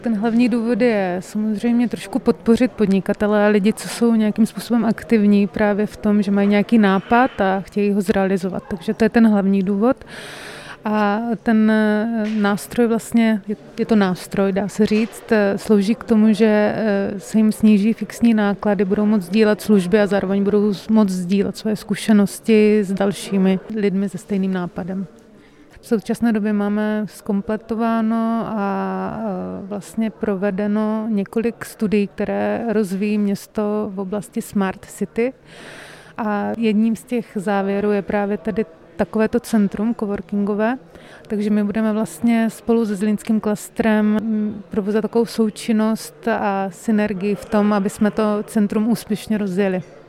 Ten hlavní důvod je samozřejmě trošku podpořit podnikatele a lidi, co jsou nějakým způsobem aktivní právě v tom, že mají nějaký nápad a chtějí ho zrealizovat. Takže to je ten hlavní důvod. A ten nástroj vlastně, je to nástroj, dá se říct, slouží k tomu, že se jim sníží fixní náklady, budou moct sdílet služby a zároveň budou moct sdílet svoje zkušenosti s dalšími lidmi se stejným nápadem. V současné době máme zkompletováno a vlastně provedeno několik studií, které rozvíjí město v oblasti Smart City. A jedním z těch závěrů je právě tady takovéto centrum coworkingové, takže my budeme vlastně spolu se Zlínským klastrem provozovat takovou součinnost a synergii v tom, aby jsme to centrum úspěšně rozjeli.